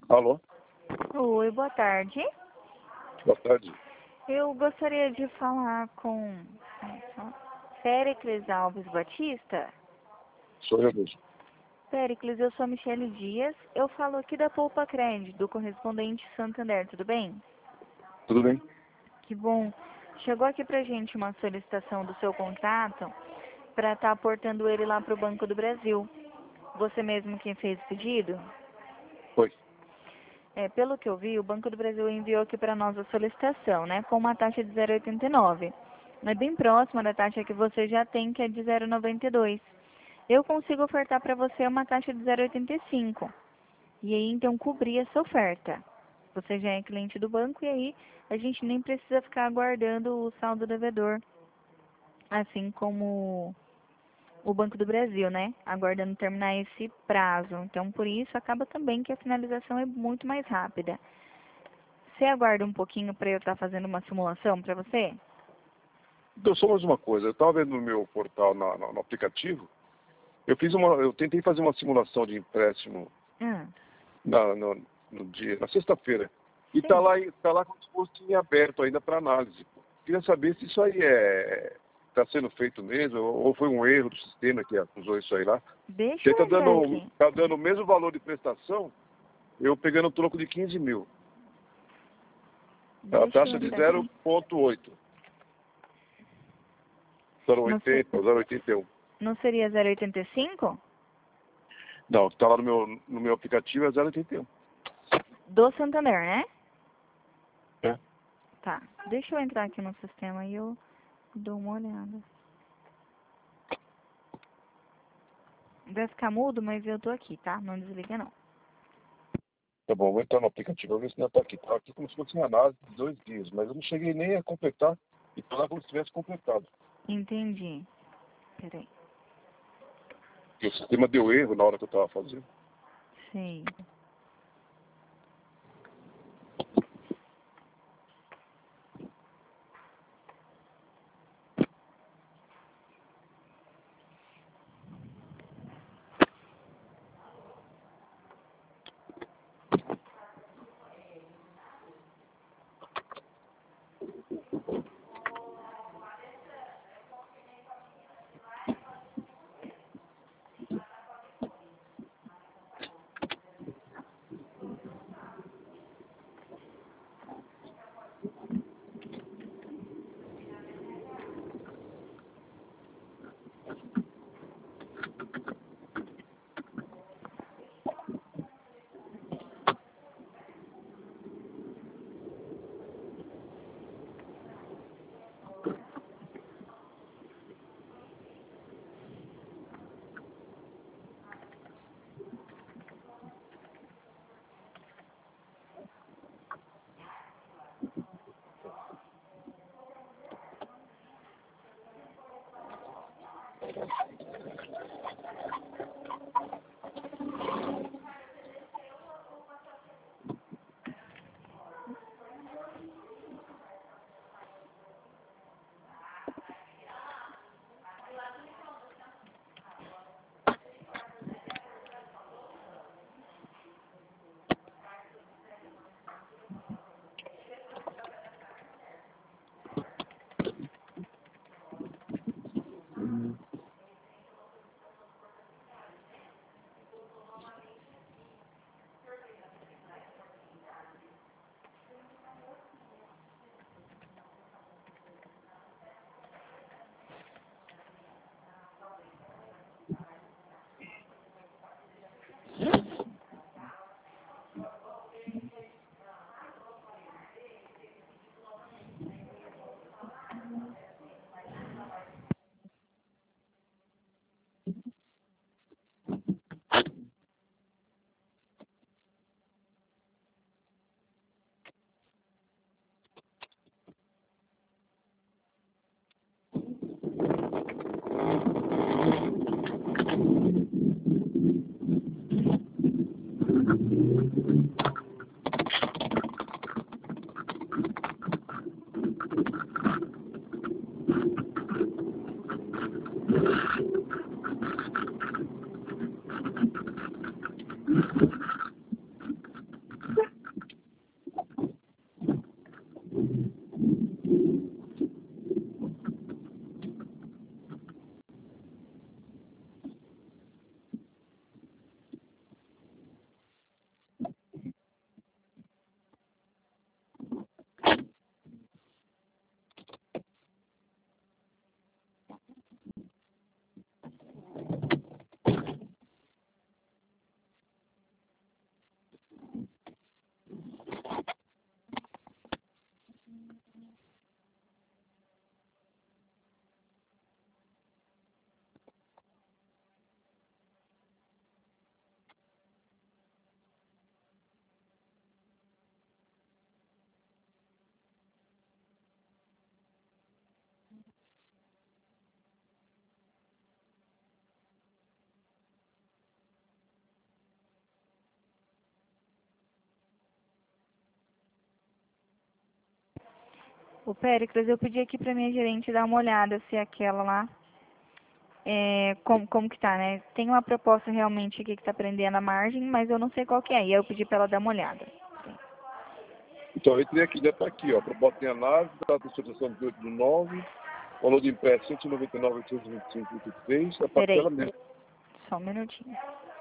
Alô? Oi, boa tarde. Boa tarde. Eu gostaria de falar com Péricles Alves Batista. Sou eu mesmo. Péricles, eu sou a Michele Dias. Eu falo aqui da Poupa Crédito, do correspondente Santander, tudo bem? Tudo bem? Que bom. Chegou aqui pra gente uma solicitação do seu contrato para estar aportando ele lá para o Banco do Brasil. Você mesmo quem fez o pedido? Foi. Pelo que eu vi, o Banco do Brasil enviou aqui para nós a solicitação, né, com uma taxa de 0,89. É bem próxima da taxa que você já tem, que é de 0,92. Eu consigo ofertar para você uma taxa de 0,85. E aí, então, cobrir essa oferta. Você já é cliente do banco e aí a gente nem precisa ficar aguardando o saldo devedor, assim como o Banco do Brasil, né? Aguardando terminar esse prazo. Então, por isso, acaba também que a finalização é muito mais rápida. Você aguarda um pouquinho para eu estar fazendo uma simulação para você? Então, só mais uma coisa. Eu estava vendo no meu portal, no aplicativo, eu tentei fazer uma simulação de empréstimo Ah, na sexta-feira. E sim. tá lá como se fosse em aberto ainda para análise. Queria saber se isso aí está sendo feito mesmo, ou foi um erro do sistema que acusou isso aí lá. Deixa Porque eu entrar aqui. tá dando o mesmo valor de prestação, eu pegando o troco de 15 mil. A Deixa eu taxa de entrar aqui. 0,8. Não, se- 0,80, 0,81. não seria 0,85? Não, o que está lá no meu aplicativo é 0,81. Do Santander, né? É. Tá. Deixa eu entrar aqui no sistema e eu dou uma olhada. Vai ficar mudo, mas eu tô aqui, tá? Não desliga, não. Tá bom, vou entrar no aplicativo, vou ver se não está aqui. Está aqui como se fosse uma análise de 2 dias, mas eu não cheguei nem a completar, e está lá como se tivesse completado. Entendi. Peraí. Porque o sistema deu erro na hora que eu estava fazendo. Sei. O Péricles, eu pedi aqui pra minha gerente dar uma olhada se aquela lá, como que tá, né? Tem uma proposta realmente aqui que tá prendendo a margem, mas eu não sei qual que é. E aí eu pedi pra ela dar uma olhada. Então, eu entrei aqui, já está aqui, ó. Proposta em análise, data de situação de 8/9, valor de empréstimo 199.825,83, a Peraí, parcela mesmo. só um minutinho.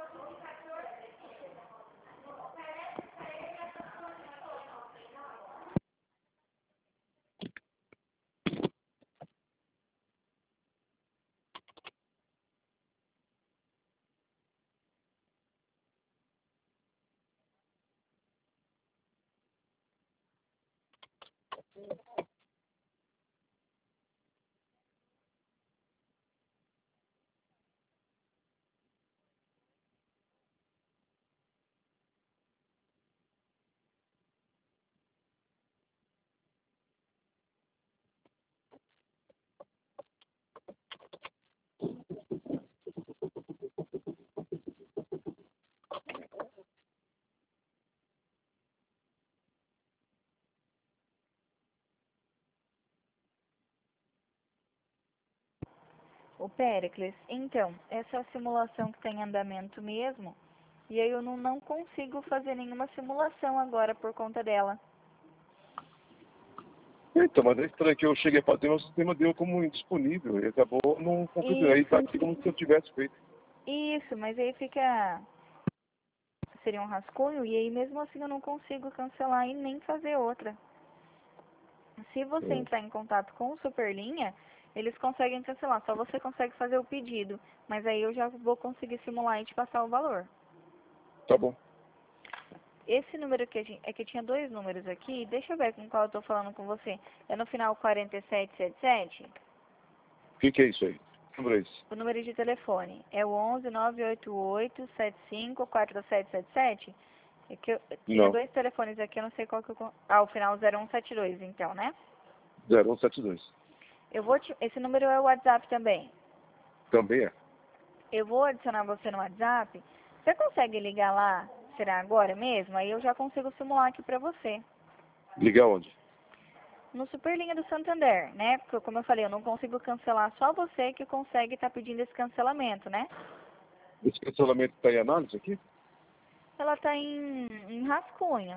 O Péricles, então, essa é a simulação que está em andamento mesmo, e aí eu não consigo fazer nenhuma simulação agora por conta dela. Então, mas é estranho que eu cheguei a fazer, o sistema deu como indisponível, e acabou não concluindo. Aí está aqui como se eu tivesse feito. Isso, mas aí fica... Seria um rascunho, e aí mesmo assim eu não consigo cancelar e nem fazer outra. Se você entrar em contato com o Superlinha, eles conseguem cancelar, só você consegue fazer o pedido, mas aí eu já vou conseguir simular e te passar o valor. Tá bom. Esse número é que tinha dois números aqui, deixa eu ver com qual eu tô falando com você. É no final 4777? O que é isso aí? Que número é esse? O número de telefone é o 11 988 75 4777? É que eu tinha Não, dois telefones aqui, eu não sei qual que eu... Ah, o final 0172, então, né? 0172. Esse número é o WhatsApp também. Também é. Eu vou adicionar você no WhatsApp. Você consegue ligar lá? Será agora mesmo? Aí eu já consigo simular aqui pra você. Ligar onde? No Superlinha do Santander, né? Porque, como eu falei, eu não consigo cancelar, só você que consegue estar pedindo esse cancelamento, né? Esse cancelamento está em análise aqui? Ela tá em rascunho.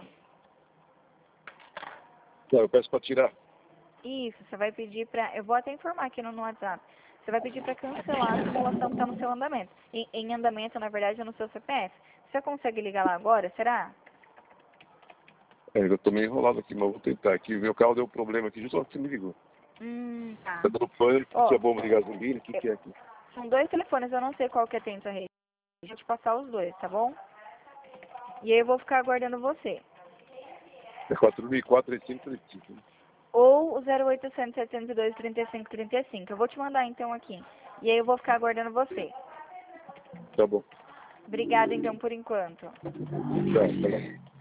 Tá, eu peço para tirar. Isso, você vai pedir pra... Eu vou até informar aqui no WhatsApp. Você vai pedir pra cancelar a simulação que tá no seu andamento. Em andamento, na verdade, é no seu CPF. Você consegue ligar lá agora, será? É, eu tô meio enrolado aqui, mas vou tentar aqui. Meu carro deu problema aqui, justo na hora que você me ligou. Tá. Tá dando pânico, Ó, se é bomba de gasolina, o que eu- que é aqui? são dois telefones, eu não sei qual que atende a sua rede. Deixa eu te passar os dois, tá bom? E aí eu vou ficar aguardando você. É 4004-3535. Ou o 0800 702 3535. Eu vou te mandar então aqui. E aí eu vou ficar aguardando você. Tá bom. Obrigada então por enquanto. Tá, tá bom.